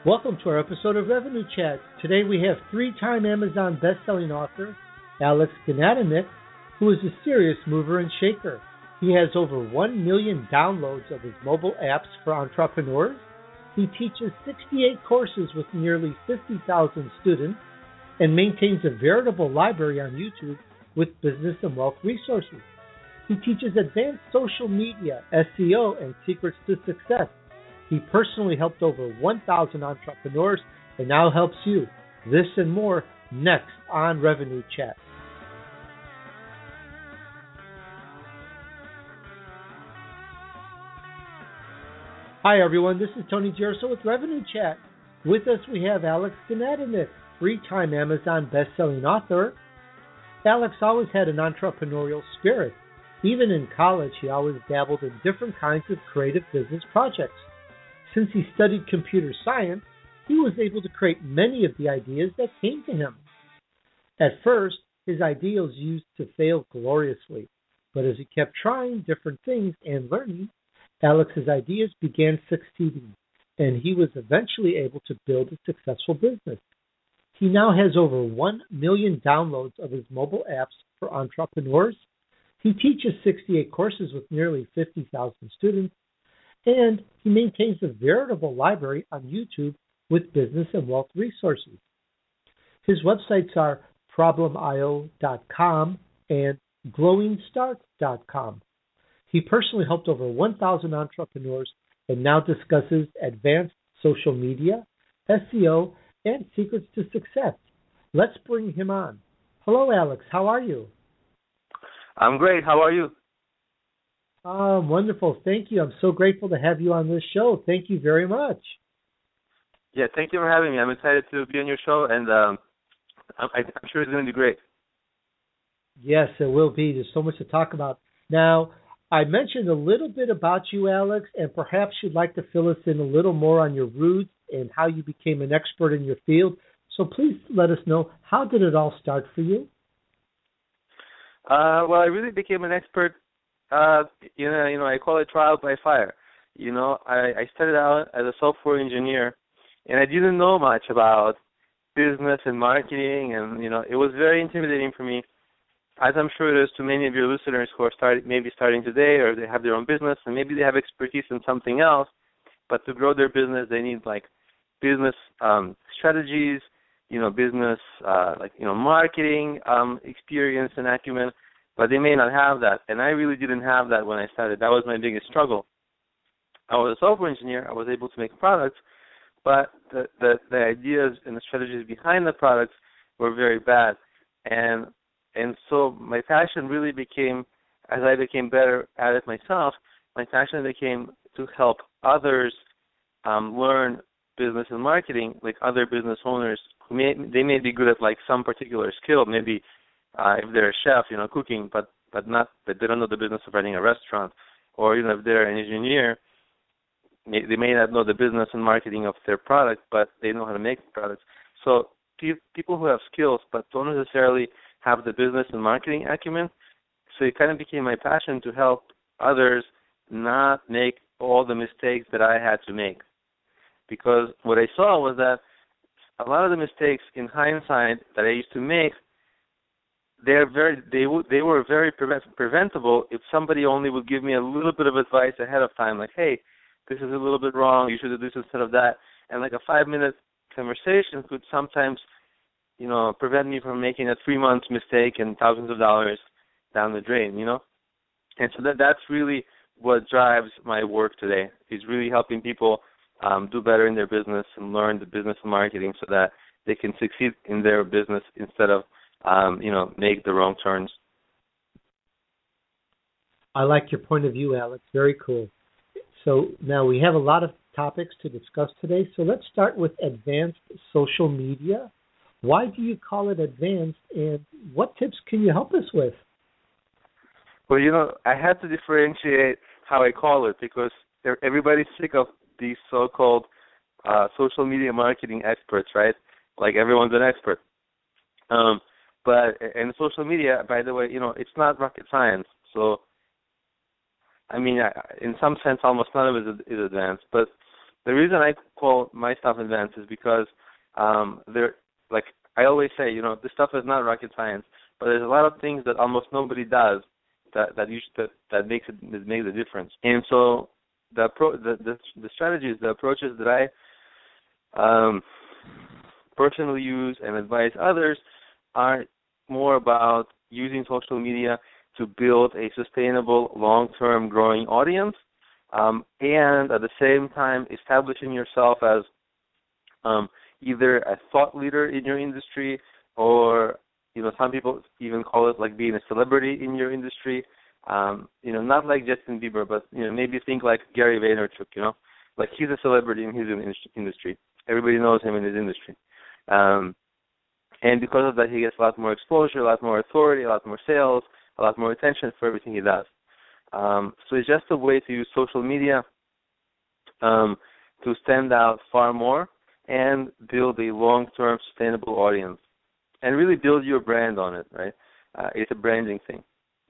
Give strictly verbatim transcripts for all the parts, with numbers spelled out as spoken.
Welcome to our episode of Revenue Chat. Today we have three-time Amazon best-selling author Alex Gnedenich, who is a serious mover and shaker. He has over one million downloads of his mobile apps for entrepreneurs. He teaches sixty-eight courses with nearly fifty thousand students and maintains a veritable library on YouTube with business and wealth resources. He teaches advanced social media, S E O, and secrets to success. He personally helped over one thousand entrepreneurs and now helps you. This and more next on Revenue Chat. Hi everyone, this is Tony Gerso with Revenue Chat. With us we have Alex Gnedenich, three-time Amazon best-selling author. Alex always had an entrepreneurial spirit. Even in college, he always dabbled in different kinds of creative business projects. Since he studied computer science, he was able to create many of the ideas that came to him. At first, his ideas used to fail gloriously, but as he kept trying different things and learning, Alex's ideas began succeeding, and he was eventually able to build a successful business. He now has over one million downloads of his mobile apps for entrepreneurs. He teaches sixty-eight courses with nearly fifty thousand students, and he maintains a veritable library on YouTube with business and wealth resources. His websites are problem I O dot com and glowing start dot com. He personally helped over one thousand entrepreneurs and now discusses advanced social media, S E O, and secrets to success. Let's bring him on. Hello, Alex. How are you? I'm great. How are you? Oh, wonderful. Thank you. I'm so grateful to have you on this show. Thank you very much. Yeah, thank you for having me. I'm excited to be on your show, and um, I'm, I'm sure it's going to be great. Yes, it will be. There's so much to talk about. Now, I mentioned a little bit about you, Alex, and perhaps you'd like to fill us in a little more on your roots and how you became an expert in your field. So please let us know, how did it all start for you? Uh, well, I really became an expert. Uh, you know, you know, I call it trial by fire. You know, I, I started out as a software engineer, and I didn't know much about business and marketing, and you know, it was very intimidating for me, as I'm sure it is to many of your listeners who are start, maybe starting today, or they have their own business, and maybe they have expertise in something else, but to grow their business, they need like business um, strategies, you know, business uh, like you know, marketing um, experience and acumen. But they may not have that, and I really didn't have that when I started. That was my biggest struggle. I was a software engineer. I was able to make products, but the, the, the ideas and the strategies behind the products were very bad. And and so my passion really became, as I became better at it myself, my passion became to help others um, learn business and marketing, like other business owners who may they may be good at like some particular skill, maybe. Uh, if they're a chef, you know, cooking, but but not, but they don't know the business of running a restaurant, or you know, if they're an engineer, may, they may not know the business and marketing of their product, but they know how to make the products. So pe- people who have skills but don't necessarily have the business and marketing acumen. So it kind of became my passion to help others not make all the mistakes that I had to make, because what I saw was that a lot of the mistakes in hindsight that I used to make, They're very they w- they were very prevent- preventable if somebody only would give me a little bit of advice ahead of time, like, hey, this is a little bit wrong, you should do this instead of that. And like a five-minute conversation could sometimes, you know, prevent me from making a three-month mistake and thousands of dollars down the drain, you know. And so that that's really what drives my work today, is really helping people um, do better in their business and learn the business and marketing so that they can succeed in their business instead of Um, you know, make the wrong turns. I like your point of view, Alex. Very cool. So now we have a lot of topics to discuss today. So let's start with advanced social media. Why do you call it advanced, and what tips can you help us with? Well, you know, I had to differentiate how I call it, because everybody's sick of these so-called uh, social media marketing experts, right? Like everyone's an expert. Um, But in social media, by the way, you know, it's not rocket science. So, I mean, in some sense, almost none of it is advanced. But the reason I call my stuff advanced is because um, they're like I always say, you know, this stuff is not rocket science, but there's a lot of things that almost nobody does that that you should, that, that makes it that makes a difference. And so the pro, the, the the strategies, the approaches that I um, personally use and advise others are more about using social media to build a sustainable, long-term growing audience, um, and at the same time establishing yourself as um, either a thought leader in your industry, or you know, some people even call it like being a celebrity in your industry. Um, you know, not like Justin Bieber, but you know, maybe think like Gary Vaynerchuk. You know, like he's a celebrity in his industry. Everybody knows him in his industry. Um, and because of that, he gets a lot more exposure, a lot more authority, a lot more sales, a lot more attention for everything he does. Um, so it's just a way to use social media um, to stand out far more and build a long-term sustainable audience and really build your brand on it, right? Uh, it's a branding thing.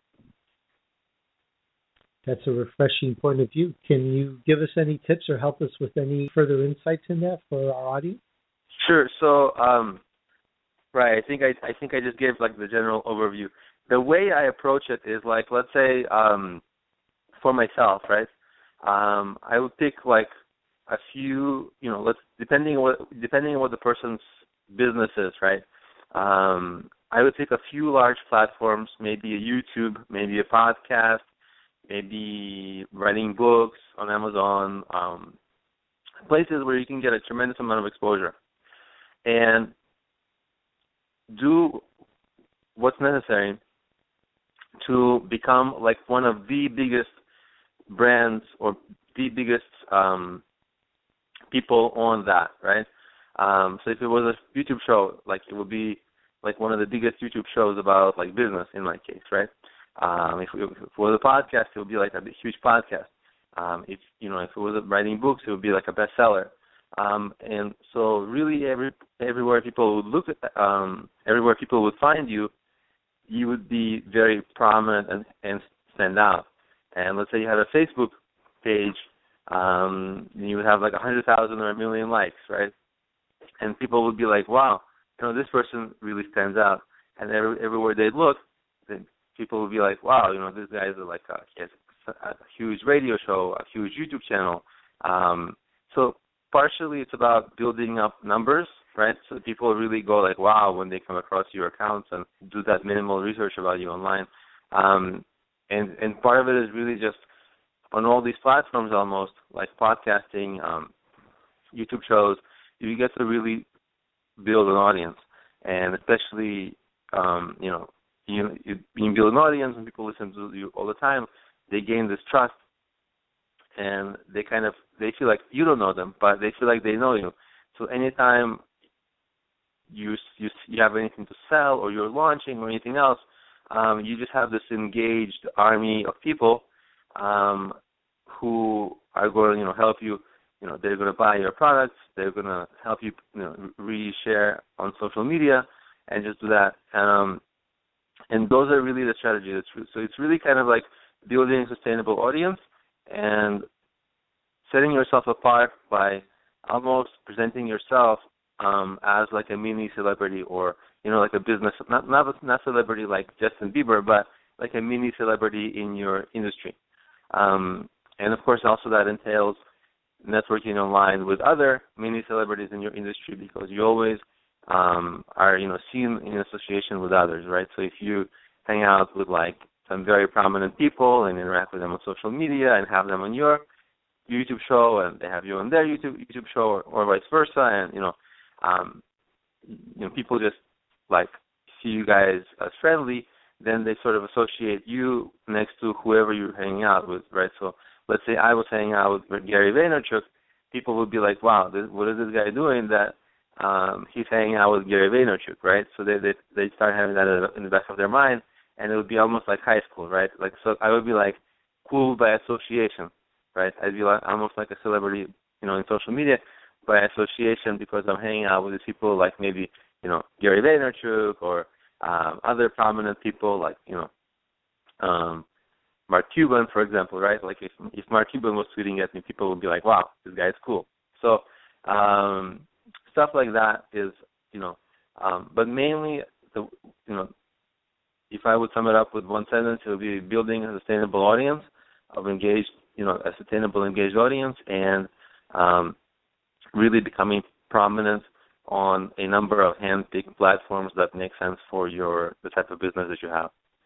That's a refreshing point of view. Can you give us any tips or help us with any further insights in that for our audience? Sure. So, um, right, I think I, I think I just gave like the general overview. The way I approach it is like, let's say, um, for myself, right? Um, I would pick like a few, you know, let's depending on what depending on what the person's business is, right? Um, I would pick a few large platforms, maybe a YouTube, maybe a podcast, maybe writing books on Amazon, um, places where you can get a tremendous amount of exposure, and do what's necessary to become like one of the biggest brands or the biggest um, people on that, right? Um, so if it was a YouTube show, like it would be like one of the biggest YouTube shows about like business in my case, right? Um, if, if it was a podcast, it would be like a huge podcast. Um, if you know, if it was writing books, it would be like a bestseller. Um, and so really, every everywhere people would look at, um, everywhere people would find you, you would be very prominent and, and stand out. And let's say you had a Facebook page, um, and you would have like a hundred thousand or a million likes, right? And people would be like, "Wow, you know, this person really stands out." And every, everywhere they'd look, then people would be like, "Wow, you know, this guy is like a, he has a huge radio show, a huge YouTube channel." Um, so partially, it's about building up numbers, right? So people really go like, "Wow," when they come across your accounts and do that minimal research about you online. Um, and and part of it is really just on all these platforms, almost like podcasting, um, YouTube shows. You get to really build an audience, and especially, um, you know, you, you you build an audience and people listen to you all the time. They gain this trust, and they kind of they feel like you don't know them, but they feel like they know you. So anytime you you you have anything to sell or you're launching or anything else, um, you just have this engaged army of people um, who are going to you know help you. You know, they're going to buy your products. They're going to help you, you know, re-share on social media, and just do that. Um, and those are really the strategies. So it's really kind of like building a sustainable audience and setting yourself apart by almost presenting yourself um, as like a mini celebrity, or you know, like a business, not not not celebrity like Justin Bieber, but like a mini celebrity in your industry. Um, and of course, also that entails networking online with other mini celebrities in your industry, because you always um, are, you know, seen in association with others, right? So if you hang out with like some very prominent people and interact with them on social media and have them on your YouTube show and they have you on their YouTube YouTube show, or, or vice versa, and you know, um, you know, people just like see you guys as friendly, then they sort of associate you next to whoever you're hanging out with, right? So let's say I was hanging out with Gary Vaynerchuk, people would be like, "Wow, this, what is this guy doing that um, he's hanging out with Gary Vaynerchuk," right? So they they they start having that in the back of their mind, and it would be almost like high school, right? Like, so I would be like cool by association, right? I'd be like almost like a celebrity, you know, in social media by association, because I'm hanging out with these people like maybe, you know, Gary Vaynerchuk or um, other prominent people like, you know, um, Mark Cuban, for example, right? Like if if Mark Cuban was tweeting at me, people would be like, "Wow, this guy's cool," So um, stuff like that is, you know, um, but mainly, the, you know, if I would sum it up with one sentence, it would be building a sustainable audience of engaged, you know, a sustainable engaged audience, and um, really becoming prominent on a number of hand-picked platforms that make sense for your the type of business that you have.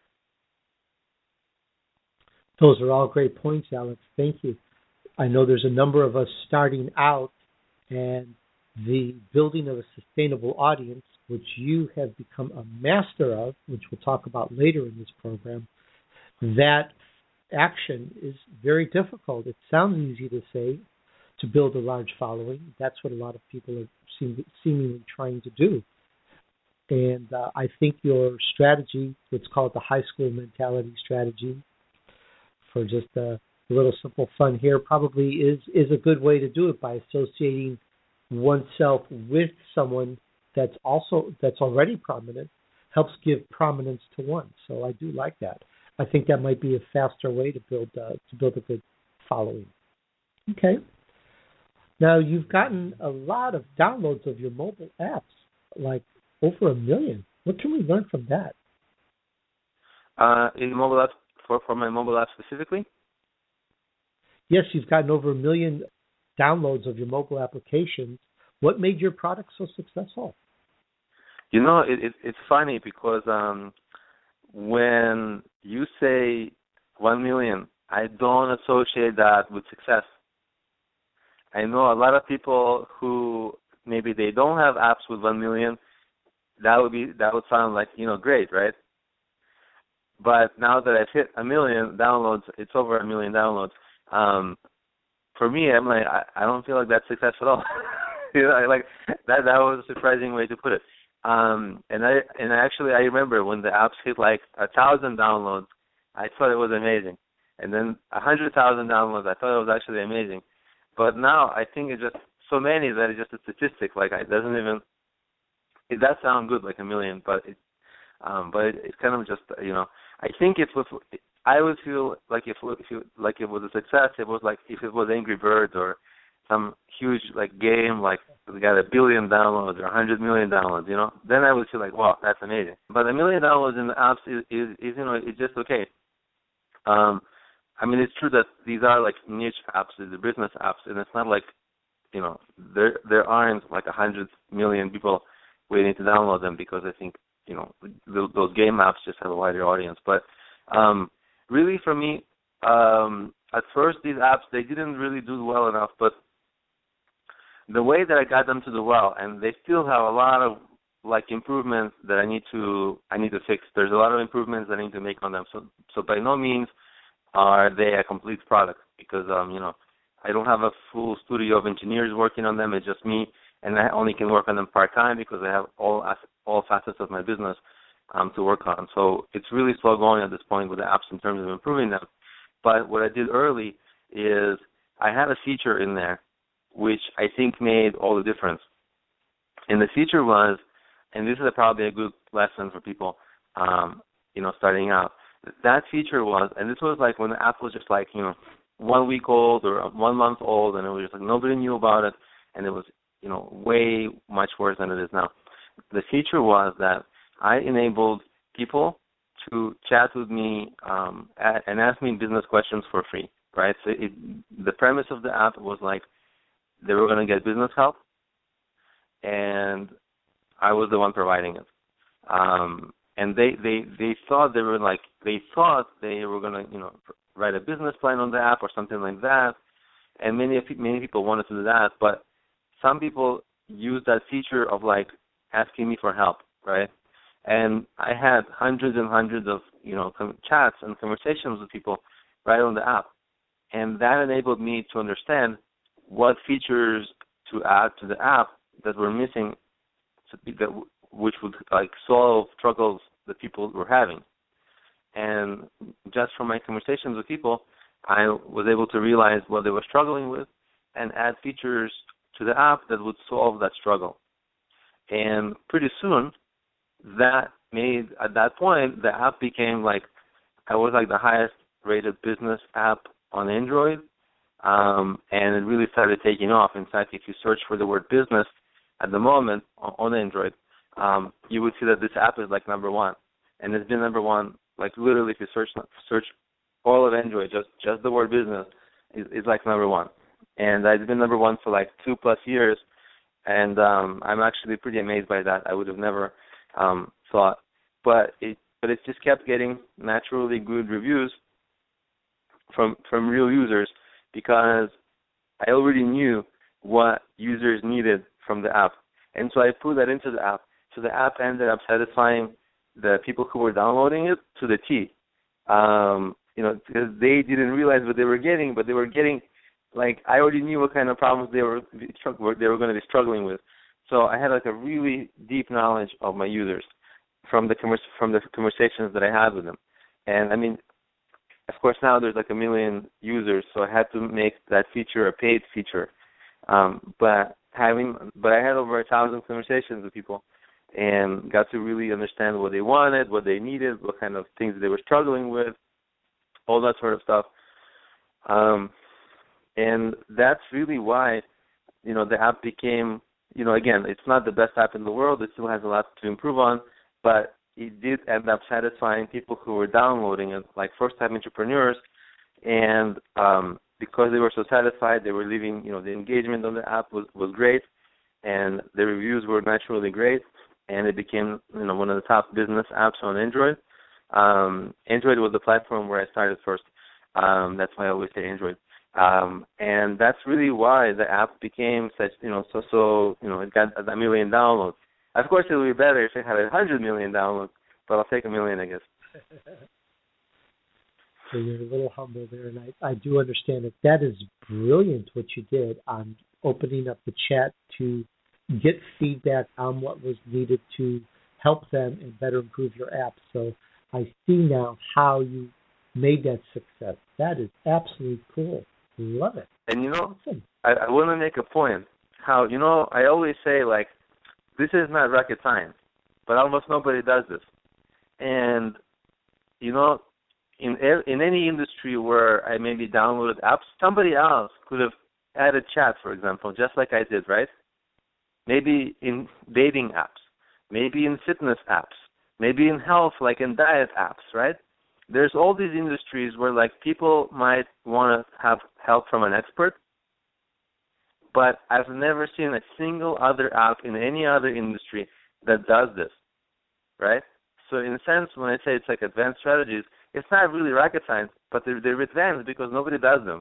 Those are all great points, Alex. Thank you. I know there's a number of us starting out, and the building of a sustainable audience, which you have become a master of, which we'll talk about later in this program, that action is very difficult. It sounds easy to say, to build a large following. That's what a lot of people are seem, seemingly trying to do. And uh, I think your strategy, let's call it the high school mentality strategy, for just a little simple fun here, probably is, is a good way to do it, by associating oneself with someone that's also that's already prominent, helps give prominence to one. So I do like that. I think that might be a faster way to build uh, to build a good following. Okay. Now you've gotten a lot of downloads of your mobile apps, like over a million. What can we learn from that? Uh, in mobile apps, for for my mobile app specifically. Yes, you've gotten over a million downloads of your mobile applications. What made your product so successful? You know, it, it, it's funny because um, when you say one million, I don't associate that with success. I know a lot of people who maybe they don't have apps with one million. That would be that would sound like, you know, great, right? But now that I've hit a million downloads, it's over a million downloads. Um, for me, I'm like, I, I don't feel like that's success at all. You know, I, like that. That was a surprising way to put it. Um, and I and actually I remember when the apps hit like a thousand downloads, I thought it was amazing. And then a hundred thousand downloads, I thought it was actually amazing. But now I think it's just so many that it's just a statistic. Like it doesn't even. It does sound good, like a million, but it, um, but it, it's kind of just, you know. I think it was. I would feel like if if you, like it was a success, it was like if it was Angry Birds or some huge like game, like we got a billion downloads or a hundred million downloads, you know. Then I would feel like, wow, that's amazing. But a million downloads in the apps is, is, is you know, it's just okay. Um, I mean, it's true that these are like niche apps, these are business apps, and it's not like, you know, there there aren't like a hundred million people waiting to download them, because I think, you know, th- those game apps just have a wider audience. But um, really, for me, um, at first these apps, they didn't really do well enough, but the way that I got them to do well, and they still have a lot of like improvements that I need to I need to fix. There's a lot of improvements that I need to make on them. So so by no means are they a complete product, because um you know, I don't have a full studio of engineers working on them. It's just me, and I only can work on them part time because I have all all facets of my business um, to work on. So it's really slow going at this point with the apps in terms of improving them. But what I did early is I had a feature in there which I think made all the difference. And the feature was, and this is a, probably a good lesson for people, um, you know, starting out. That feature was, and this was like when the app was just like, you know, one week old or one month old, and it was just like nobody knew about it, and it was, you know, way much worse than it is now. The feature was that I enabled people to chat with me um, at, and ask me business questions for free, right? So it, the premise of the app was like they were going to get business help, and I was the one providing it. Um, and they, they, they thought they were like, they thought they were going to, you know, write a business plan on the app or something like that. And many, many people wanted to do that, but some people used that feature of like asking me for help, right? And I had hundreds and hundreds of, you know, chats and conversations with people right on the app. And that enabled me to understand what features to add to the app that were missing, that which would like solve struggles that people were having. And just from my conversations with people, I was able to realize what they were struggling with and add features to the app that would solve that struggle. And pretty soon, that made, at that point, the app became like, I was like the highest rated business app on Android. um, and it really started taking off. In fact, if you search for the word business at the moment on Android, um, you would see that this app is like number one, and it's been number one. Like literally, if you search search all of Android, just just the word business is, is like number one, and it's been number one for like two plus years, and um, I'm actually pretty amazed by that. I would have never um, thought, but it but it just kept getting naturally good reviews from from real users, because I already knew what users needed from the app. And so I put that into the app. So the app ended up satisfying the people who were downloading it to the T. Um, you know, because they didn't realize what they were getting, but they were getting, like, I already knew what kind of problems they were they were going to be struggling with. So I had like a really deep knowledge of my users from the convers- from the conversations that I had with them. And I mean, of course, now there's like a million users, so I had to make that feature a paid feature. Um, but having, but I had over a thousand conversations with people, and got to really understand what they wanted, what they needed, what kind of things they were struggling with, all that sort of stuff. Um, and that's really why, you know, the app became, you know, again, it's not the best app in the world. It still has a lot to improve on, but it did end up satisfying people who were downloading it, like first-time entrepreneurs, and um, because they were so satisfied, they were leaving, you know, the engagement on the app was, was great, and the reviews were naturally great, and it became, you know, one of the top business apps on Android. Um, Android was the platform where I started first. Um, that's why I always say Android. Um, and that's really why the app became such, you know, so, so, you know, it got a million downloads. Of course, it would be better if it had a hundred million downloads, but I'll take a million, I guess. So you're a little humble there, and I, I do understand it. That is brilliant what you did on opening up the chat to get feedback on what was needed to help them and better improve your app. So I see now how you made that success. That is absolutely cool. Love it. And, you know, awesome. I, I want to make a point. How, you know, I always say, like, this is not rocket science, but almost nobody does this. And, you know, in in any industry where I maybe downloaded apps, somebody else could have added chat, for example, just like I did, right? Maybe in dating apps, maybe in fitness apps, maybe in health, like in diet apps, right? There's all these industries where, like, people might want to have help from an expert, but I've never seen a single other app in any other industry that does this, right? So in a sense, when I say it's like advanced strategies, it's not really rocket science, but they're, they're advanced because nobody does them.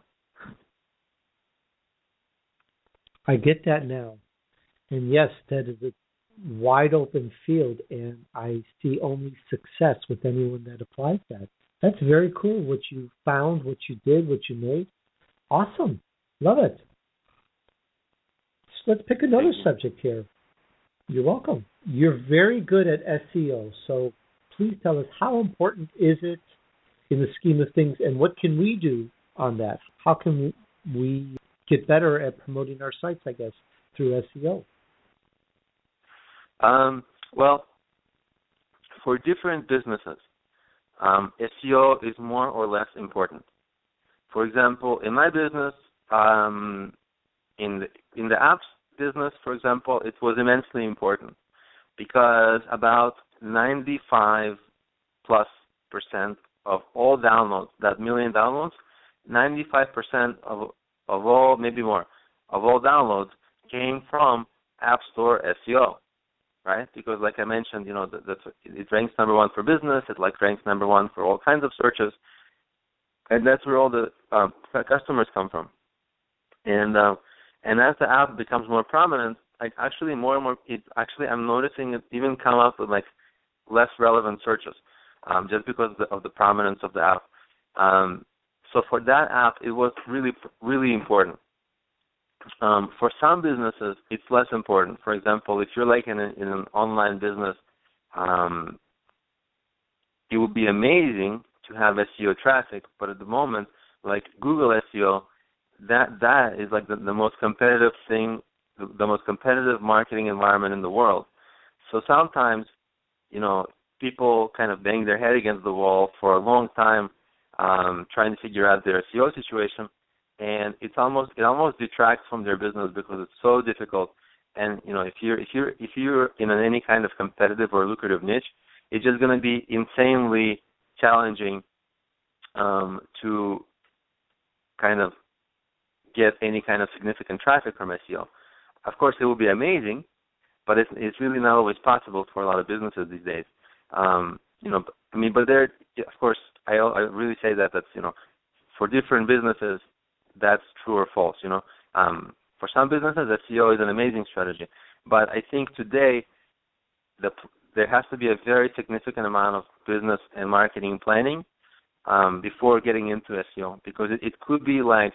I get that now. And yes, that is a wide open field, and I see only success with anyone that applies that. That's very cool what you found, what you did, what you made. Awesome. Love it. So let's pick another subject here. You're welcome. You're very good at S E O, so please tell us, how important is it in the scheme of things, and what can we do on that? How can we get better at promoting our sites, I guess, through S E O? Um, well, for different businesses, um, S E O is more or less important. For example, in my business, um, in the, in the apps business, for example, it was immensely important because about ninety-five plus percent of all downloads, that million downloads, ninety-five percent of of all, maybe more, of all downloads came from App Store S E O, right? Because like I mentioned, you know, that, that's, it ranks number one for business. It like ranks number one for all kinds of searches, and that's where all the um, customers come from. And uh, and as the app becomes more prominent, like actually more and more, it actually I'm noticing it even come up with like less relevant searches, um, just because of the, of the prominence of the app. Um, so for that app, it was really really important. Um, for some businesses, it's less important. For example, if you're like in, a, in an online business, um, it would be amazing to have S E O traffic, but at the moment, like Google S E O, that that is like the, the most competitive thing, the, the most competitive marketing environment in the world. So sometimes, you know, people kind of bang their head against the wall for a long time, um, trying to figure out their S E O situation. and it's almost it almost detracts from their business because it's so difficult. And you know, if you're if you're if you're in an, any kind of competitive or lucrative niche, it's just going to be insanely challenging um, to kind of get any kind of significant traffic from S E O. Of course, it will be amazing, but it's it's really not always possible for a lot of businesses these days. Um, you know, I mean, but there, of course, I I really say that that's you know, for different businesses, that's true or false. You know, um, for some businesses, S E O is an amazing strategy, but I think today, the there has to be a very significant amount of business and marketing planning um, before getting into S E O, because it, it could be like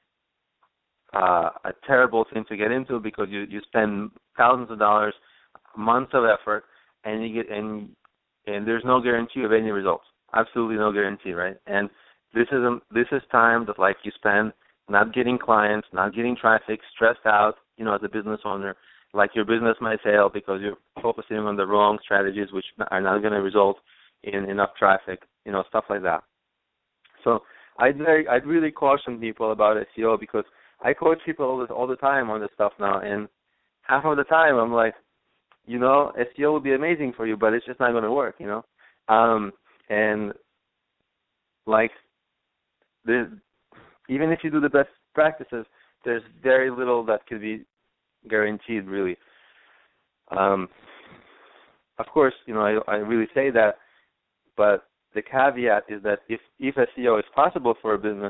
uh, a terrible thing to get into because you, you spend thousands of dollars, months of effort, and you get and and there's no guarantee of any results. Absolutely no guarantee, right? And this is a, this is time that like you spend not getting clients, not getting traffic, stressed out, you know, as a business owner. Like your business might fail because you're focusing on the wrong strategies, which are not going to result in enough traffic, you know, stuff like that. So I'd very, I'd really caution people about S E O because I coach people all the, all the time on this stuff now, and half of the time I'm like, you know, S E O will be amazing for you, but it's just not going to work, you know. Um, and like, the, even if you do the best practices, there's very little that could be guaranteed, really. Um, of course, you know, I, I really say that, but the caveat is that if, if S E O is possible for a business,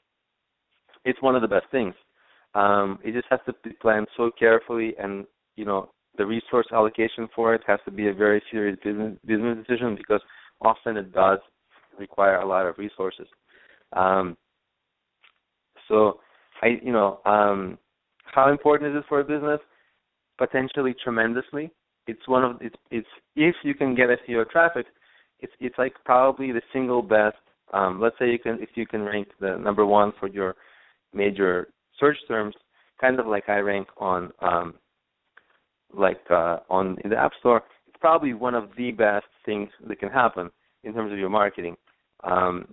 it's one of the best things. Um, it just has to be planned so carefully, and, you know, the resource allocation for it has to be a very serious business, business decision because often it does require a lot of resources. Um, so, I, you know, um, how important is it for a business? Potentially tremendously. It's one of it's, it's if you can get S E O traffic, it's it's like probably the single best. Um, let's say you can if you can rank the number one for your major search terms, kind of like I rank on um, like uh, on in the App Store. It's probably one of the best things that can happen in terms of your marketing. Um,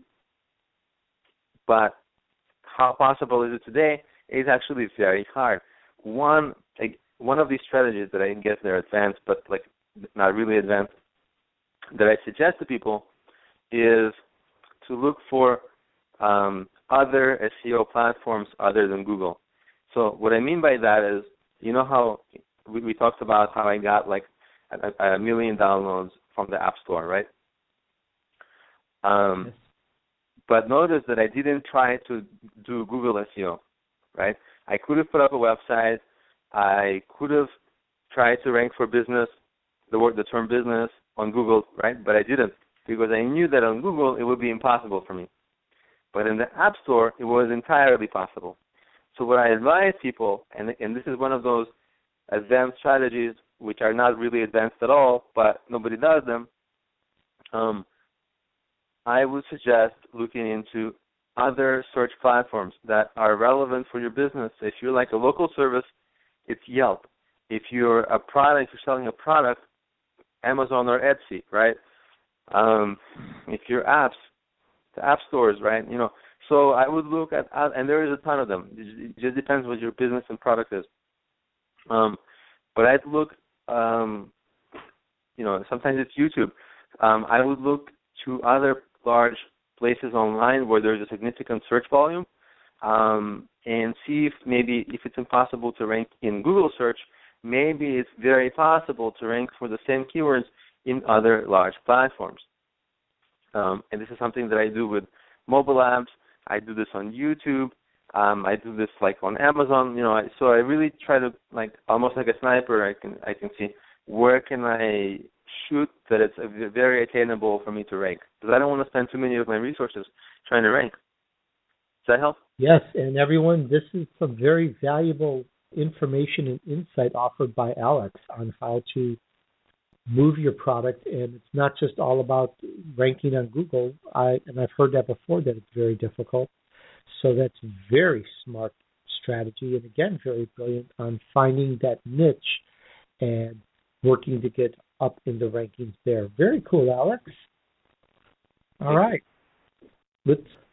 but how possible is it today? It's actually very hard. One like, one of these strategies that I guess they're advanced, but like not really advanced, that I suggest to people is to look for um, other S E O platforms other than Google. So what I mean by that is, you know how we, we talked about how I got like a, a million downloads from the App Store, right? Um, yes. But notice that I didn't try to do Google S E O, right? I could have put up a website. I could have tried to rank for business, the word, the term business on Google, right? But I didn't because I knew that on Google it would be impossible for me. But in the App Store, it was entirely possible. So what I advise people, and, and this is one of those advanced strategies which are not really advanced at all, but nobody does them, um, I would suggest looking into other search platforms that are relevant for your business. If you're like a local service, it's Yelp. If you're a product, if you're selling a product, Amazon or Etsy, right? Um, if you're apps, the app stores, right? You know, so I would look at, and there is a ton of them. It just depends what your business and product is. Um, but I'd look, um, you know, sometimes it's YouTube. Um, I would look to other large places online where there's a significant search volume, um, and see if maybe if it's impossible to rank in Google search, maybe it's very possible to rank for the same keywords in other large platforms. Um, and this is something that I do with mobile apps. I do this on YouTube. Um, I do this like on Amazon. You know, I, so I really try to like almost like a sniper. I can I can see where can I shoot that it's a, very attainable for me to rank, because I don't want to spend too many of my resources trying to rank. Does that help? Yes, and everyone, this is some very valuable information and insight offered by Alex on how to move your product, and it's not just all about ranking on Google. I and I've heard that before, that it's very difficult. So that's very smart strategy, and again, very brilliant on finding that niche and working to get up in the rankings there. Very cool, Alex. All right. Let's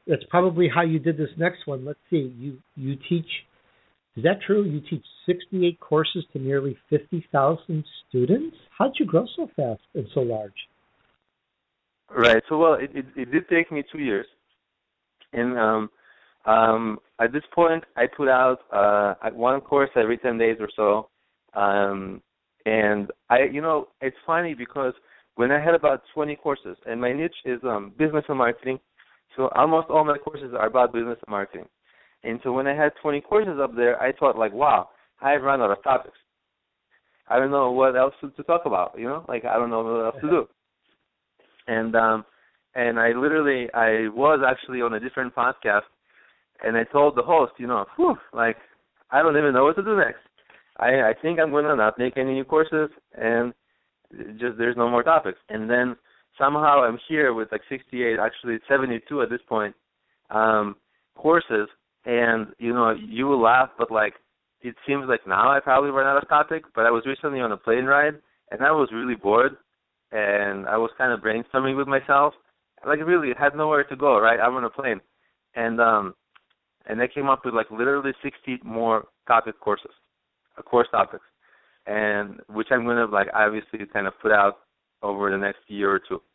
that's probably how you did this next one. Let's see. You you teach. Is that true? You teach sixty-eight courses to nearly fifty thousand students. How'd you grow so fast and so large? Right. So, well, it, it, it did take me two years. And um, um, at this point, I put out uh, one course every ten days or so. Um, and, I, you know, it's funny because when I had about twenty courses, and my niche is um, business and marketing, so almost all my courses are about business and marketing. And so when I had twenty courses up there, I thought, like, wow, I've run out of topics. I don't know what else to, to talk about, you know? Like, I don't know what else to do. And um, and I literally, I was actually on a different podcast, and I told the host, you know, whew, like, I don't even know what to do next. I, I think I'm going to not make any new courses, and just there's no more topics. And then somehow I'm here with like sixty-eight, actually seventy-two at this point, um, courses, and, you know, you will laugh, but, like, it seems like now I probably run out of topics, but I was recently on a plane ride, and I was really bored, and I was kind of brainstorming with myself. Like, really, it had nowhere to go, right? I'm on a plane. And um, and I came up with, like, literally sixty more topic courses, uh, course topics, and which I'm going to, like, obviously kind of put out over the next year or two.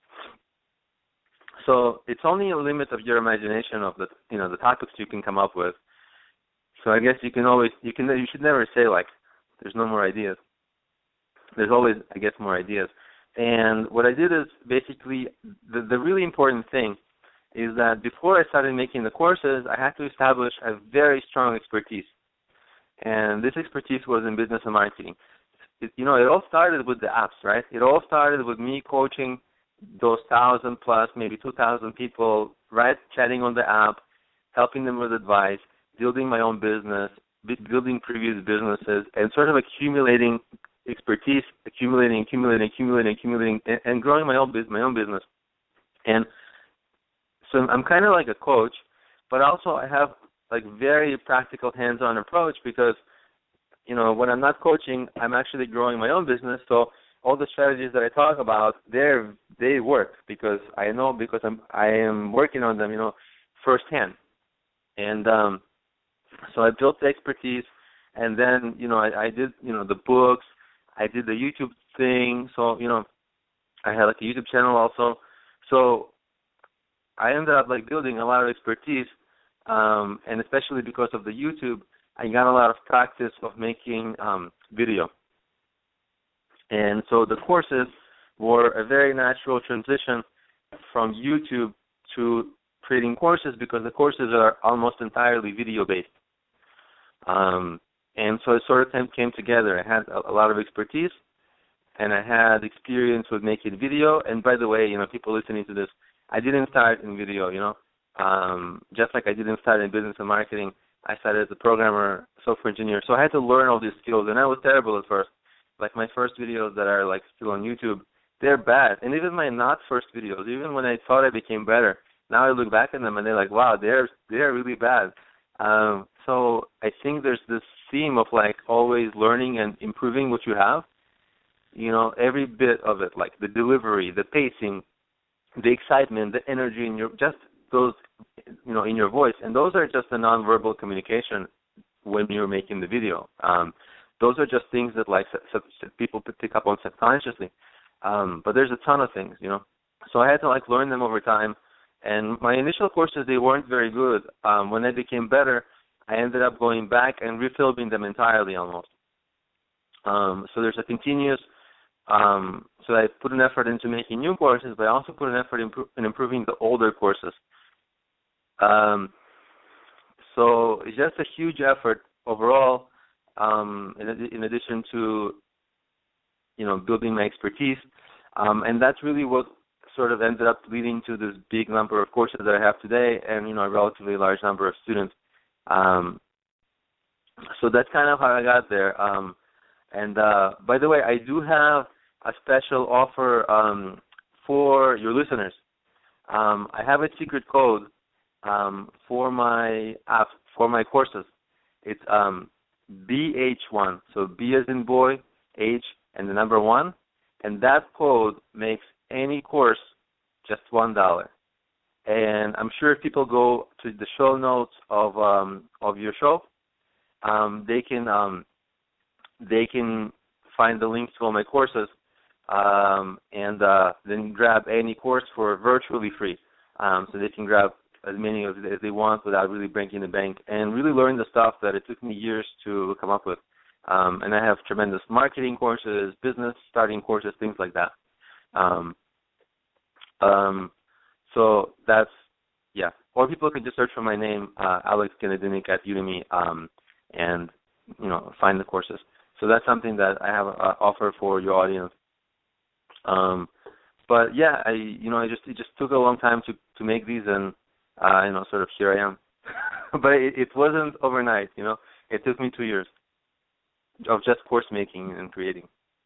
So it's only a limit of your imagination of the, you know, the topics you can come up with. So I guess you can always, you can, you should never say, like, there's no more ideas. There's always, I guess, more ideas. And what I did is basically, the, the really important thing is that before I started making the courses, I had to establish a very strong expertise. And this expertise was in business and marketing. It, you know, it all started with the apps, right? It all started with me coaching those thousand plus, maybe two thousand people, right, chatting on the app, helping them with advice, building my own business, building previous businesses, and sort of accumulating expertise, accumulating, accumulating, accumulating, accumulating, and, and growing my own my own business. And so I'm kind of like a coach, but also I have like very practical, hands-on approach because, you know, when I'm not coaching, I'm actually growing my own business. So all the strategies that I talk about, they're they work because I know because I'm I am working on them, you know, firsthand. And um, so I built the expertise, and then, you know, I, I did, you know, the books. I did the YouTube thing, so, you know, I had like a YouTube channel also. So I ended up like building a lot of expertise, um, and especially because of the YouTube, I got a lot of practice of making um, video. And so the courses were a very natural transition from YouTube to creating courses because the courses are almost entirely video-based. Um, And so it sort of came together. I had a lot of expertise, and I had experience with making video. And by the way, you know, people listening to this, I didn't start in video, you know. Um, just like I didn't start in business and marketing, I started as a programmer, software engineer. So I had to learn all these skills, and I was terrible at first. Like my first videos that are like still on YouTube, they're bad. And even my not first videos, even when I thought I became better, now I look back at them and they're like, wow, they're they're really bad. Um, so I think there's this theme of like always learning and improving what you have. You know, every bit of it, like the delivery, the pacing, the excitement, the energy in your just those, you know, in your voice, and those are just the nonverbal communication when you're making the video. Um, those are just things that like sub, sub, people pick up on subconsciously. Um, but there's a ton of things, you know. So I had to like learn them over time. And my initial courses, they weren't very good. Um, when I became better, I ended up going back and refilming them entirely almost. Um, so there's a continuous, um, so I put an effort into making new courses, but I also put an effort in, in improving the older courses. Um, so it's just a huge effort overall, um, in, in addition to, you know, building my expertise. Um, and that's really what sort of ended up leading to this big number of courses that I have today and, you know, a relatively large number of students. Um, so that's kind of how I got there. Um, and, uh, by the way, I do have a special offer um, for your listeners. Um, I have a secret code um, for my app, for my courses. It's um, B H one, so B as in boy, H, and the number one. And that code makes any course just one dollar. And I'm sure if people go to the show notes of um, of your show, um, they can um, they can find the links to all my courses, um, and uh, then grab any course for virtually free. Um, so they can grab as many as they want without really breaking the bank and really learn the stuff that it took me years to come up with. Um, and I have tremendous marketing courses, business starting courses, things like that. Um, um, so that's, yeah. Or people can just search for my name, uh, Alex Genedinik at Udemy, um, and, you know, find the courses. So that's something that I have uh, offer for your audience. Um, but yeah, I, you know, I just, it just took a long time to, to make these, and, uh, you know, sort of here I am. But it, it wasn't overnight, you know. It took me two years of just course making and creating.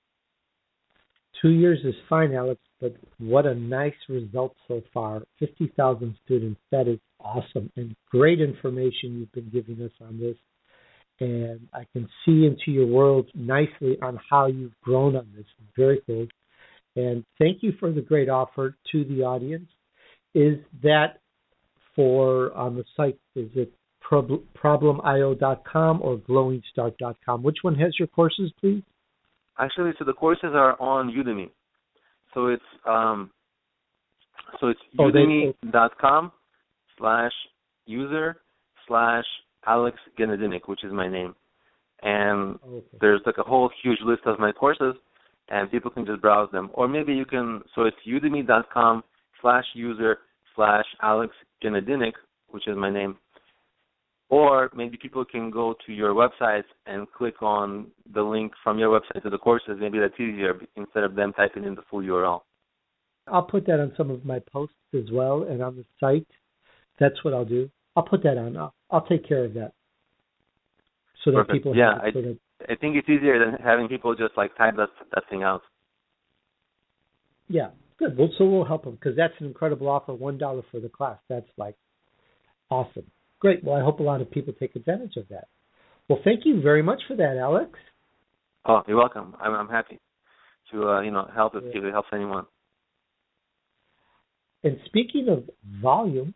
Two years is fine, Alex, but what a nice result so far. fifty thousand students, that is awesome. And great information you've been giving us on this. And I can see into your world nicely on how you've grown on this. Very cool. And thank you for the great offer to the audience. Is that for on the site, is it problem I O dot com or glowing start dot com? Which one has your courses, please? Actually, so the courses are on Udemy. So it's um, so it's oh, udemy dot com slash user slash Alex Genedinik, which is my name. And okay. There's like a whole huge list of my courses, and people can just browse them. Or maybe you can, so it's udemy dot com slash user slash Alex Genedinik, which is my name. Or maybe people can go to your website and click on the link from your website to the courses. Maybe that's easier instead of them typing in the full U R L. I'll put that on some of my posts as well, and on the site. That's what I'll do. I'll put that on. I'll, I'll take care of that. So that Perfect. people yeah, have I, so that, I think it's easier than having people just like type that, that thing out. Yeah, good. Well, so we'll help them because that's an incredible offer, one dollar for the class. That's like awesome. Great. Well, I hope a lot of people take advantage of that. Well, thank you very much for that, Alex. Oh, you're welcome. I'm, I'm happy to uh, you know help if, if it helps anyone. And speaking of volume,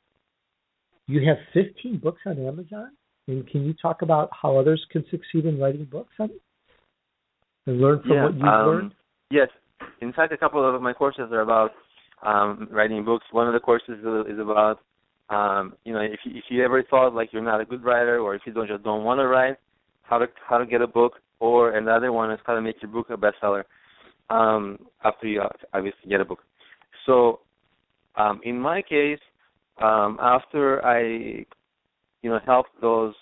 you have fifteen books on Amazon. And can you talk about how others can succeed in writing books on it and learn from yeah, what you've um, learned? Yes. In fact, a couple of my courses are about um, writing books. One of the courses is about Um, you know, if you, if you ever thought like you're not a good writer, or if you don't just don't want to write, how to how to get a book, or another one is how to make your book a bestseller um, after you obviously get a book. So, um, in my case, um, after I, you know, helped those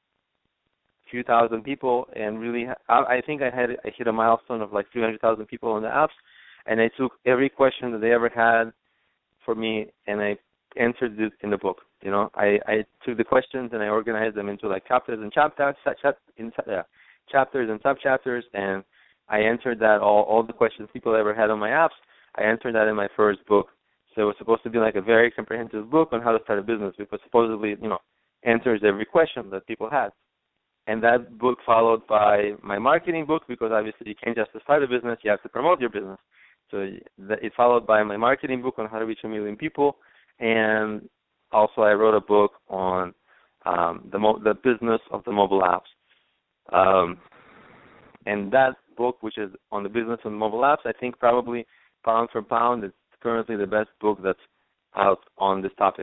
few thousand people, and really, I, I think I had I hit a milestone of like three hundred thousand people on the apps, and I took every question that they ever had for me, and I answered it in the book. You know, I, I took the questions and I organized them into like chapters and chapters, in, uh, chapters and sub-chapters, and I answered that all all the questions people ever had on my apps. I answered that in my first book. So it was supposed to be like a very comprehensive book on how to start a business, because supposedly, you know, answers every question that people had. And that book followed by my marketing book, because obviously you can't just start a business, you have to promote your business. So it followed by my marketing book on how to reach a million people. And also I wrote a book on um, the mo- the business of the mobile apps. Um, and that book, which is on the business of the mobile apps, I think probably pound for pound, it's currently the best book that's out on this topic.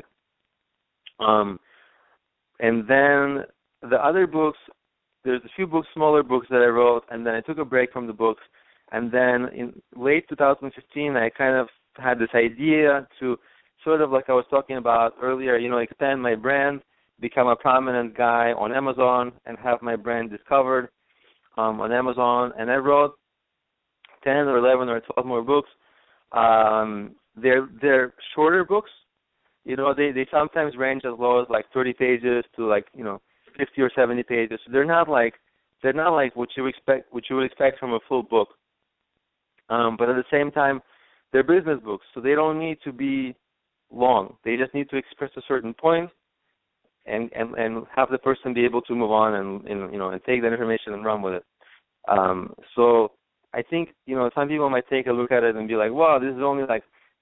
Um, and then the other books, there's a few books, smaller books that I wrote, and then I took a break from the books. And then in late two thousand fifteen, I kind of had this idea to sort of like I was talking about earlier, you know, expand my brand, become a prominent guy on Amazon, and have my brand discovered um, on Amazon. And I wrote ten or eleven or twelve more books. Um, they're they're shorter books. You know, they, they sometimes range as low as like thirty pages to like, you know, fifty or seventy pages. So they're not like they're not like what you expect what you would expect from a full book. Um, but at the same time, they're business books, so they don't need to be long. They just need to express a certain point, and, and, and have the person be able to move on and, and you know and take that information and run with it. Um, so I think, you know, some people might take a look at it and be like, wow, this is only like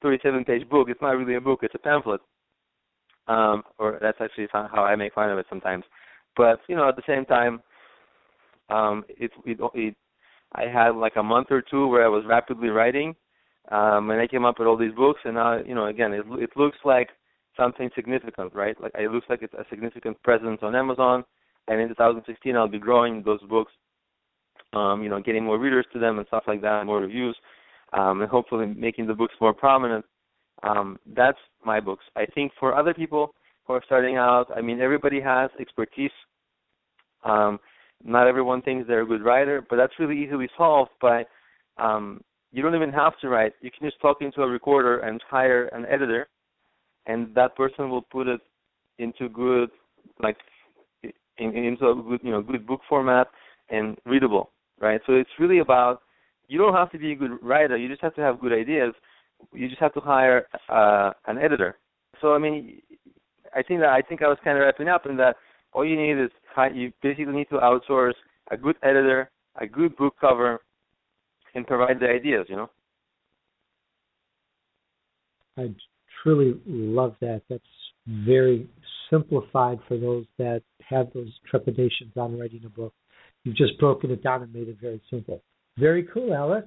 thirty-seven page book. It's not really a book; it's a pamphlet. Um, or that's actually how I make fun of it sometimes. But you know, at the same time, um, it, it, it I had like a month or two where I was rapidly writing, um, and I came up with all these books. And now, you know, again, it, it looks like something significant, right? Like it looks like it's a significant presence on Amazon. And in two thousand sixteen, I'll be growing those books, um, you know, getting more readers to them and stuff like that, more reviews, um, and hopefully making the books more prominent. Um, that's my books. I think for other people who are starting out, I mean, everybody has expertise. Um, not everyone thinks they're a good writer, but that's really easily solved by um, you don't even have to write. You can just talk into a recorder and hire an editor, and that person will put it into good, like, in, into a good, you know, good book format and readable, right? So it's really about, you don't have to be a good writer. You just have to have good ideas. You just have to hire uh, an editor. So I mean, I think that I think I was kind of wrapping up in that all you need is you basically need to outsource a good editor, a good book cover, and provide the ideas. You know. I truly love that. That's very simplified for those that have those trepidations on writing a book. You've just broken it down and made it very simple. Very cool, Alex.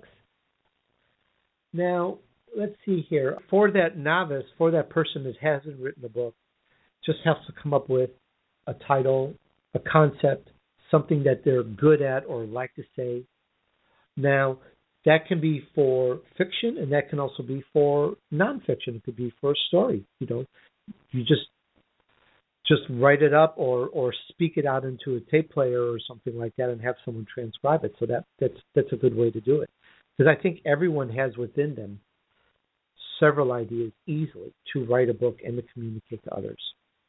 Now, let's see here. For that novice, for that person that hasn't written a book, just has to come up with a title, a concept, something that they're good at or like to say. Now, that can be for fiction, and that can also be for nonfiction. It could be for a story. You know, you just just write it up or, or speak it out into a tape player or something like that, and have someone transcribe it. So that that's that's a good way to do it, because I think everyone has within them several ideas easily to write a book and to communicate to others.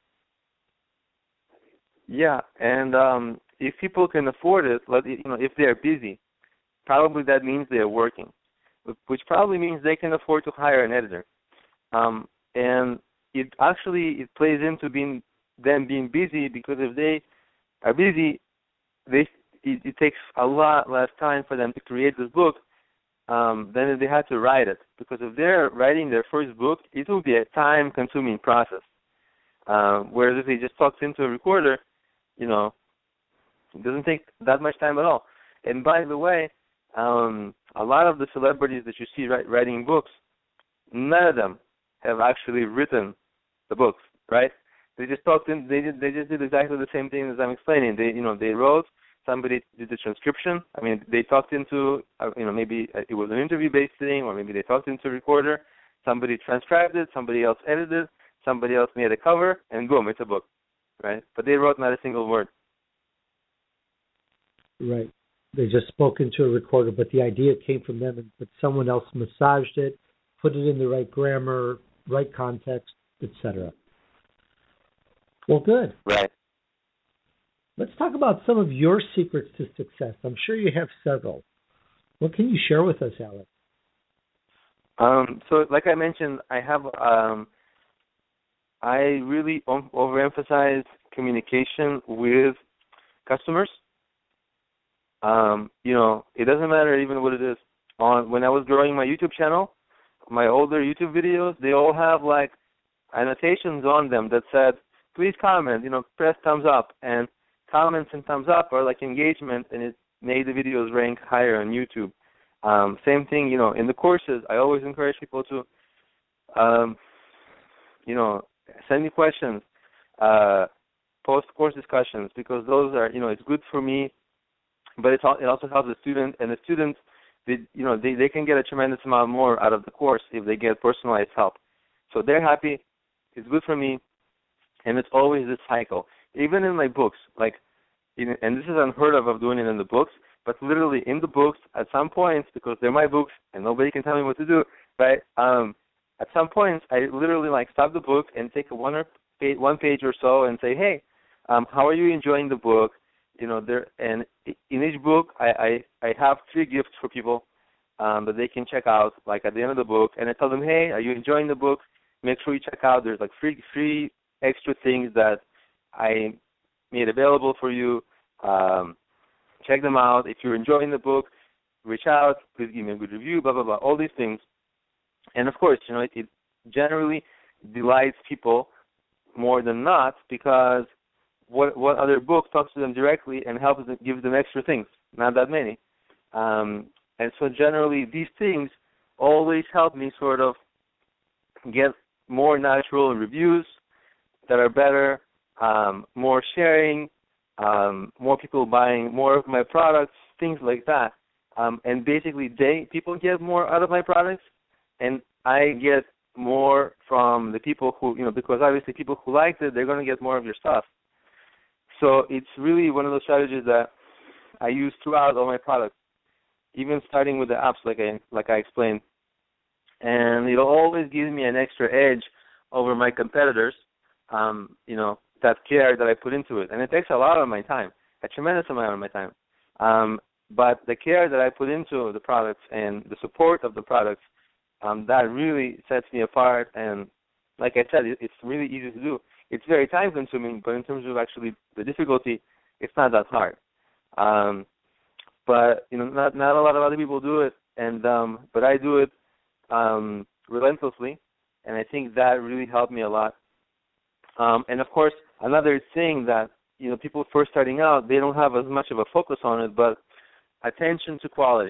Yeah, and um, if people can afford it, you know, if they are busy, probably that means they are working, which probably means they can afford to hire an editor. Um, and it actually it plays into being them being busy, because if they are busy, they it, it takes a lot less time for them to create this book um, than if they had to write it. Because if they're writing their first book, it will be a time-consuming process. Uh, whereas if they just talked into a recorder, you know, it doesn't take that much time at all. And by the way, um, a lot of the celebrities that you see write, writing books, none of them have actually written the books, right? They just talked in. They did. They just did exactly the same thing as I'm explaining. They, you know, they wrote. Somebody did the transcription. I mean, they talked into, uh, you know, maybe it was an interview-based thing, or maybe they talked into a recorder. Somebody transcribed it. Somebody else edited. Somebody else made a cover, and boom, it's a book, right? But they wrote not a single word. Right. They just spoke into a recorder, but the idea came from them, but someone else massaged it, put it in the right grammar, right context, et cetera. Well, good. Right. Let's talk about some of your secrets to success. I'm sure you have several. What can you share with us, Alex? Um, so, like I mentioned, I have um, I really overemphasize communication with customers. Um, you know, it doesn't matter even what it is. On when I was growing my YouTube channel, my older YouTube videos, they all have like annotations on them that said, please comment, you know, press thumbs up. And comments and thumbs up are like engagement, and it made the videos rank higher on YouTube. Um, same thing, you know, in the courses, I always encourage people to, um, you know, send me questions, uh, post course discussions, because those are, you know, it's good for me, but it's, it also helps the student, and the students, they, you know, they, they can get a tremendous amount more out of the course if they get personalized help. So they're happy, it's good for me, and it's always this cycle. Even in my books, like, in, and this is unheard of of doing it in the books, but literally in the books, at some points, because they're my books and nobody can tell me what to do, right? Um, at some points, I literally like stop the book and take a one or page, one page or so and say, hey, um, how are you enjoying the book? You know, there, and in each book, I, I, I have three gifts for people um, that they can check out, like at the end of the book, and I tell them, hey, are you enjoying the book? Make sure you check out. There's like free, free extra things that I made available for you. Um, check them out. If you're enjoying the book, reach out. Please give me a good review, blah, blah, blah, all these things. And of course, you know, it, it generally delights people more than not, because what what other book talks to them directly and helps them, gives them extra things? Not that many. Um, and so generally, these things always help me sort of get more natural reviews that are better, um, more sharing, um, more people buying more of my products, things like that. Um, and basically, they people get more out of my products, and I get more from the people who, you know, because obviously people who liked it, they're going to get more of your stuff. So it's really one of those strategies that I use throughout all my products, even starting with the apps, like I like I explained. And it'll always give me an extra edge over my competitors, um, you know, that care that I put into it. And it takes a lot of my time, a tremendous amount of my time. Um, but the care that I put into the products and the support of the products, um, that really sets me apart. And like I said, it, it's really easy to do. It's very time-consuming, but in terms of actually the difficulty, it's not that hard. Um, but, you know, not not a lot of other people do it, and um, but I do it um, relentlessly, and I think that really helped me a lot. Um, and, of course, another thing that, you know, people first starting out, they don't have as much of a focus on it, but attention to quality.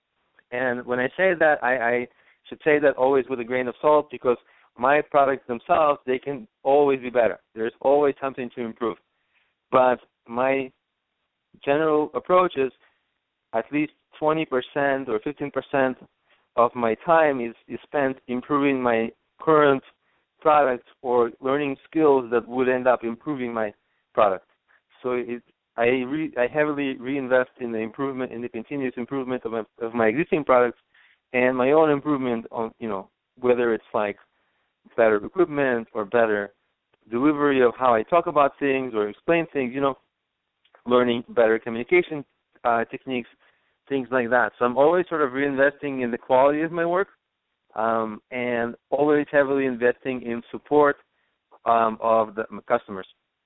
And when I say that, I, I should say that always with a grain of salt, because my products themselves, they can always be better. There's always something to improve. But my general approach is at least twenty percent or fifteen percent of my time is, is spent improving my current product or learning skills that would end up improving my product. So it, I re, I heavily reinvest in the improvement, in the continuous improvement of my, of my existing products and my own improvement on, you know, whether it's like better equipment or better delivery of how I talk about things or explain things, you know, learning better communication uh, techniques, things like that. So I'm always sort of reinvesting in the quality of my work, um, and always heavily investing in support um, of the customers.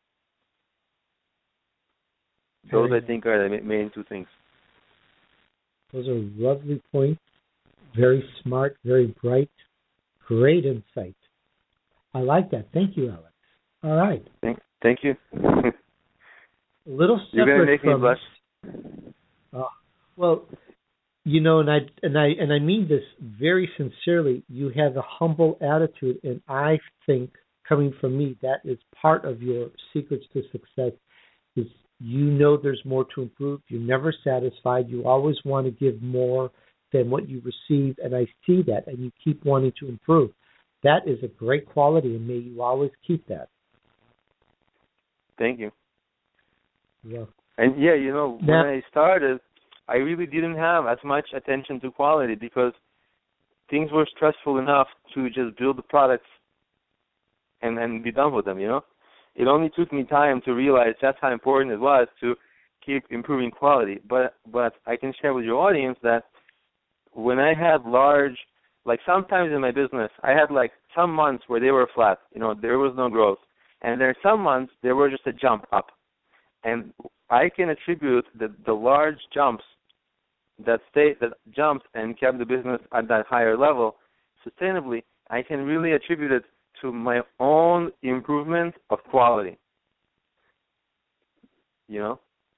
Those, I think, are the main two things. Those are lovely points. Very smart, very bright, great insight. I like that. Thank you, Alex. All right. Thank, thank you. A little separate You're gonna make from, me blush. Uh, well, you know, and I and I and I mean this very sincerely. You have a humble attitude, and I think, coming from me, that is part of your secrets to success. Is you know there's more to improve. You're never satisfied. You always want to give more than what you receive, and I see that, and you keep wanting to improve. That is a great quality, and may you always keep that. Thank you. Yeah. And yeah, you know, now, when I started, I really didn't have as much attention to quality because things were stressful enough to just build the products and, and be done with them, you know? It only took me time to realize that's how important it was to keep improving quality. But but I can share with your audience that when I had large, like sometimes in my business, I had like some months where they were flat, you know, there was no growth. And there are some months there were just a jump up. And I can attribute the, the large jumps that stayed, that jumped and kept the business at that higher level sustainably, I can really attribute it to my own improvement of quality. You know?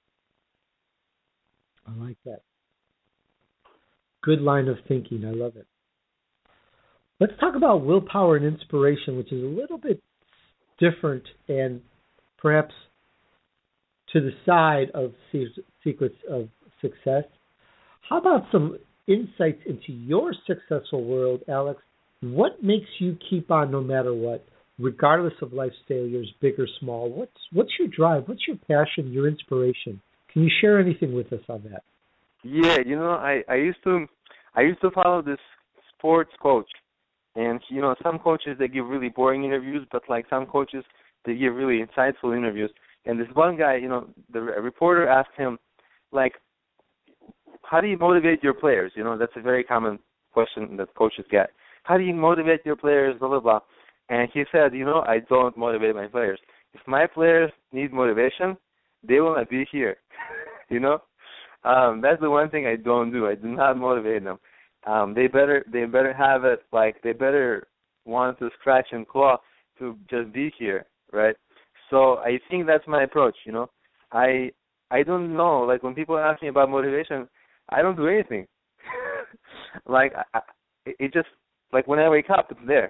I like that. Good line of thinking. I love it. Let's talk about willpower and inspiration, which is a little bit different and perhaps to the side of secrets of success. How about some insights into your successful world, Alex? What makes you keep on no matter what, regardless of life's failures, big or small? What's what's your drive? What's your passion, your inspiration? Can you share anything with us on that? Yeah, you know, I, I used to I used to follow this sports coach, and you know, some coaches they give really boring interviews, but like some coaches they give really insightful interviews. And this one guy, you know, the reporter asked him, like, how do you motivate your players? You know, that's a very common question that coaches get. How do you motivate your players, blah, blah, blah. And he said, you know, I don't motivate my players. If my players need motivation, they will not be here, you know. Um, that's the one thing I don't do. I do not motivate them. um, they better they better have it like they better want to scratch and claw to just be here, right? So I think that's my approach. You know, I I don't know. Like when people ask me about motivation, I don't do anything. like I, it just like when I wake up, it's there.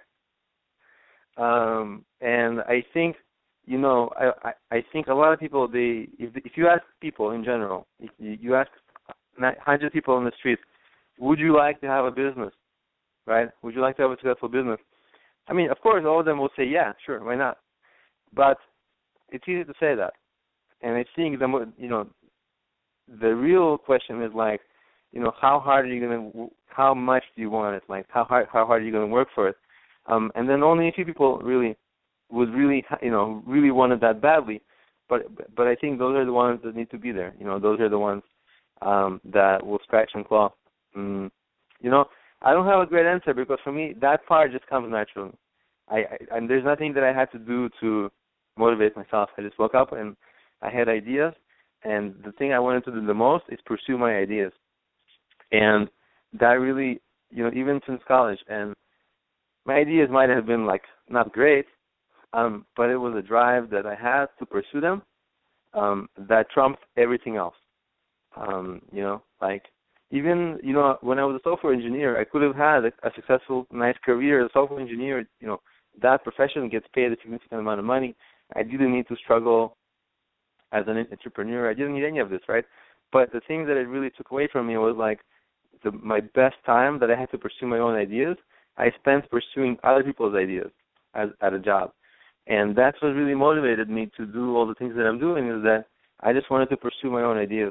Um, and I think, you know, I, I, I think a lot of people, they if if you ask people in general, if you, you ask one hundred people on the street, would you like to have a business, right? Would you like to have a successful business? I mean, of course, all of them will say, yeah, sure, why not? But it's easy to say that. And I think, the you know, the real question is like, you know, how hard are you going to, how much do you want it? Like, how hard, how hard are you going to work for it? Um, and then only a few people really would really, you know, really want it that badly. But but I think those are the ones that need to be there. You know, those are the ones um, that will scratch and claw. Mm, you know, I don't have a great answer because for me that part just comes naturally. I, I and there's nothing that I had to do to motivate myself. I just woke up and I had ideas, and the thing I wanted to do the most is pursue my ideas. And that really, you know, even since college, and my ideas might have been like not great, um, but it was a drive that I had to pursue them um, that trumped everything else. Um, you know, like even, you know, when I was a software engineer, I could have had a, a successful, nice career as a software engineer. You know, that profession gets paid a significant amount of money. I didn't need to struggle as an entrepreneur. I didn't need any of this, right? But the thing that it really took away from me was like the, my best time that I had to pursue my own ideas, I spent pursuing other people's ideas as, at a job. And that's what really motivated me to do all the things that I'm doing, is that I just wanted to pursue my own ideas.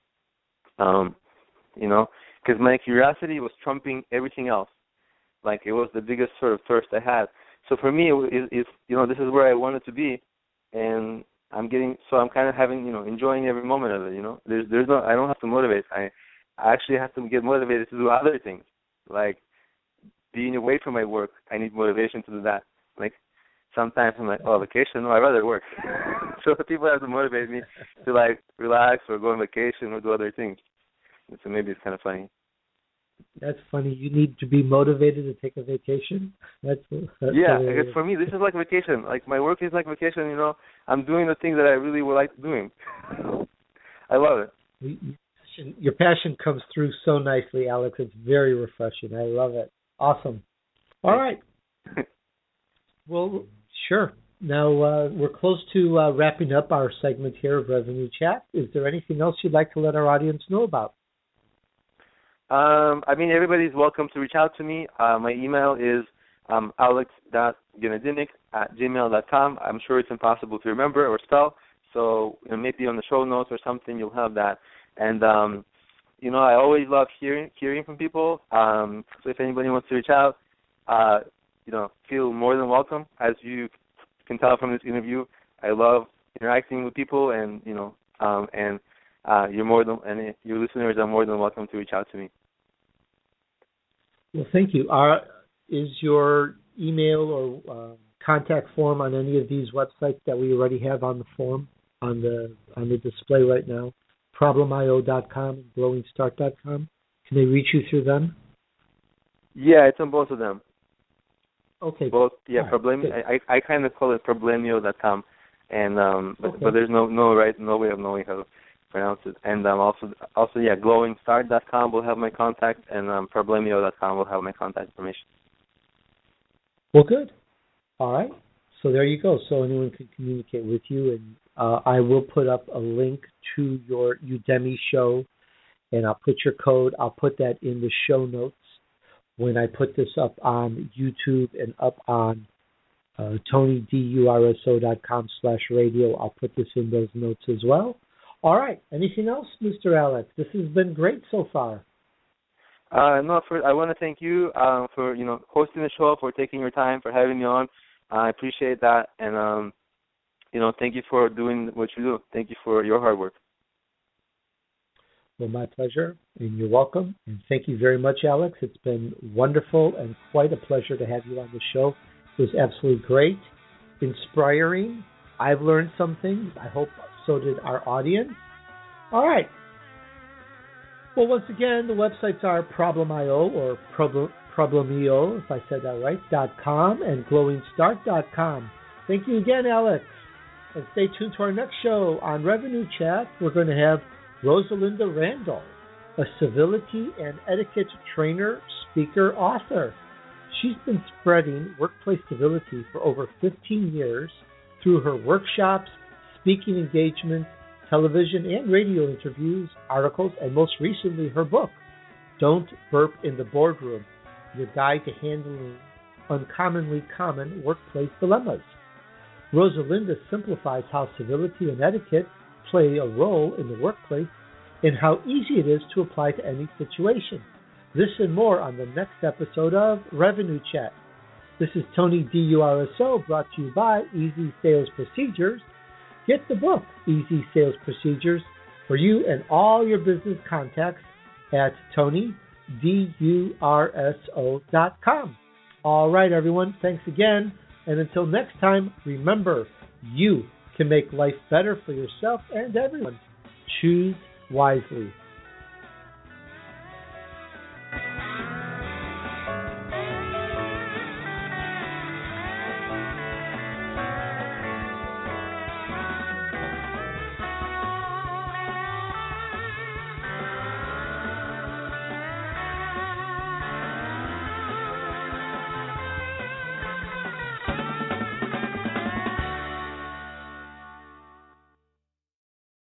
Um, you know, because my curiosity was trumping everything else. Like, it was the biggest sort of thirst I had. So for me, it, it, you know, this is where I wanted to be, and I'm getting, so I'm kind of having, you know, enjoying every moment of it, you know. There's, there's no, I don't have to motivate. I, I actually have to get motivated to do other things, like being away from my work. I need motivation to do that. Like, sometimes I'm like, oh, vacation? No, I'd rather work. So people have to motivate me to, like, relax or go on vacation or do other things. And so maybe it's kind of funny. That's funny. You need to be motivated to take a vacation? That's, that's Yeah, because for me, this is like vacation. Like, my work is like vacation, you know. I'm doing the things that I really would like doing. I love it. Your passion comes through so nicely, Alex. It's very refreshing. I love it. Awesome. All right. Well, sure. Now, uh, we're close to uh, wrapping up our segment here of Revenue Chat. Is there anything else you'd like to let our audience know about? Um, I mean, everybody's welcome to reach out to me. Uh, my email is um, alex dot gnedinic at gmail dot com. I'm sure it's impossible to remember or spell, so you know, maybe on the show notes or something you'll have that. And, um, you know, I always love hearing hearing from people. Um, so if anybody wants to reach out, uh, you know, feel more than welcome. As you can tell from this interview, I love interacting with people, and, you know, um, and uh, you're more than, and your listeners are more than welcome to reach out to me. Well, thank you. Uh, is your email or uh, contact form on any of these websites that we already have on the form on the on the display right now? problem I O dot com and glowing start dot com. Can they reach you through them? Yeah, it's on both of them. Okay. Both. Yeah, right. problem. I, I I kind of call it problemio dot com, and um, but, okay. but there's no no right no way of knowing how to pronounce it. And um, also also yeah, glowing start dot com will have my contact, and um, problemio dot com will have my contact information. Well, good. All right. So there you go. So anyone can communicate with you, and uh, I will put up a link to your Udemy show, and I'll put your code. I'll put that in the show notes when I put this up on YouTube and up on uh, Tony Durso dot com slash radio. I'll put this in those notes as well. All right. Anything else, Mister Alex? This has been great so far. Uh, no, for, I want to thank you um, for you know hosting the show, for taking your time, for having me on. I appreciate that, and um, you know, thank you for doing what you do. Thank you for your hard work. Well, my pleasure, and you're welcome. And thank you very much, Alex. It's been wonderful and quite a pleasure to have you on the show. It was absolutely great, inspiring. I've learned some things. I hope so did our audience. All right. Well, once again, the websites are Problem.io or Problem, Problemio, if I said that right, .com and glowing start dot com. Thank you again, Alex. And stay tuned to our next show on Revenue Chat. We're going to have Rosalinda Randall, a civility and etiquette trainer, speaker, author. She's been spreading workplace civility for over fifteen years through her workshops, speaking engagements, television and radio interviews, articles, and most recently her book, Don't Burp in the Boardroom, Your Guide to Handling Uncommonly Common Workplace Dilemmas. Rosalinda simplifies how civility and etiquette play a role in the workplace and how easy it is to apply to any situation. This and more on the next episode of Revenue Chat. This is Tony D U R S O, brought to you by Easy Sales Procedures. Get the book, Easy Sales Procedures, for you and all your business contacts at Tony D U R S O dot com. All right, everyone, thanks again. And until next time, remember, you can make life better for yourself and everyone. Choose wisely.